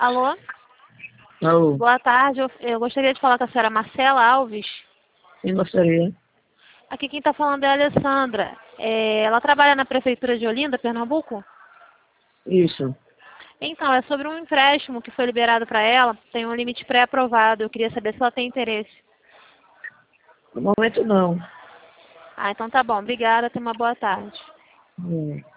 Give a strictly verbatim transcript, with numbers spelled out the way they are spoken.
Alô? Alô, Boa tarde. Eu, eu gostaria de falar com a senhora Marcela Alves. quem gostaria? Aqui quem está falando é a Alessandra. É, ela trabalha na Prefeitura de Olinda, Pernambuco? Isso. Então, é sobre um empréstimo que foi liberado para ela. Tem um limite pré-aprovado. Eu queria saber se ela tem interesse. No momento não. Ah, então tá bom. Obrigada. Tenha uma boa tarde. Hum.